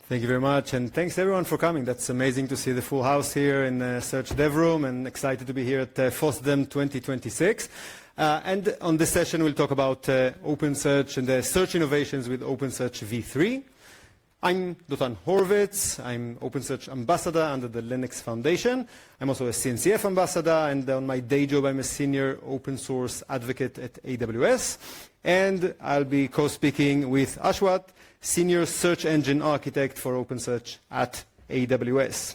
Thank you very much, and thanks everyone for coming. That's amazing to see the full house here in the Search Dev Room, and excited to be here at FOSDEM 2026. And on this session, we'll talk about OpenSearch and the search innovations with OpenSearch v3. I'm Dotan Horvitz. I'm OpenSearch Ambassador under the Linux Foundation. I'm also a CNCF Ambassador, and on my day job, I'm a Senior Open Source Advocate at AWS. And I'll be co-speaking with Ashwat, Senior Search Engine Architect for OpenSearch at AWS.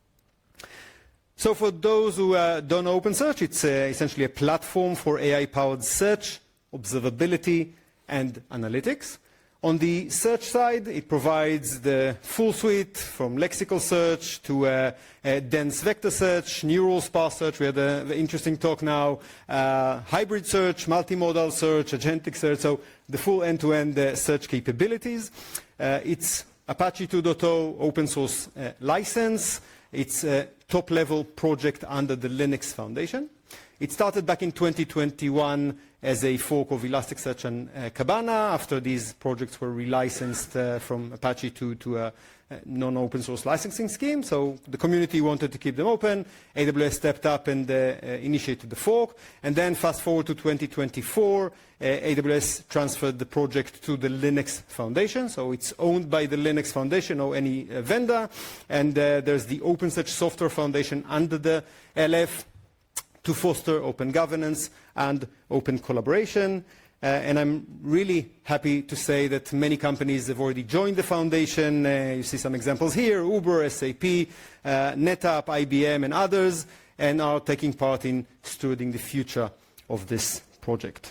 So for those who don't know OpenSearch, it's essentially a platform for AI-powered search, observability, and analytics. On the search side, it provides the full suite from lexical search to dense vector search, neural sparse search. We had an interesting talk now, hybrid search, multimodal search, agentic search, so the full end-to-end search capabilities. It's Apache 2.0 open source license. It's a top-level project under the Linux Foundation. It started back in 2021 as a fork of Elasticsearch and Kibana after these projects were relicensed from Apache to a non-open source licensing scheme. So the community wanted to keep them open. AWS stepped up and initiated the fork. And then fast forward to 2024, AWS transferred the project to the Linux Foundation. So it's owned by the Linux Foundation or any vendor. And there's the OpenSearch Software Foundation under the LF to foster open governance and open collaboration. And I'm really happy to say that many companies have already joined the foundation. You see some examples here, Uber, SAP, NetApp, IBM, and others, and are taking part in stewarding the future of this project.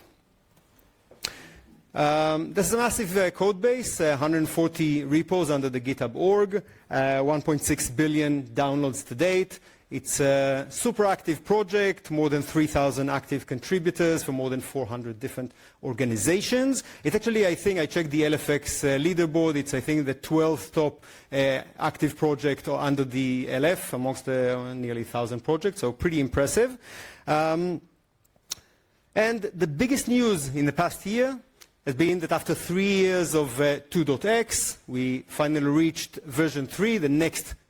There's a massive code base, 140 repos under the GitHub org, 1.6 billion downloads to date. It's a super active project, more than 3,000 active contributors from more than 400 different organizations. It's actually, I think, I checked the LFX leaderboard. It's, I think, the 12th top active project under the LF amongst the nearly 1,000 projects, so pretty impressive. And the biggest news in the past year has been that after 3 years of 2.x, we finally reached version 3, the next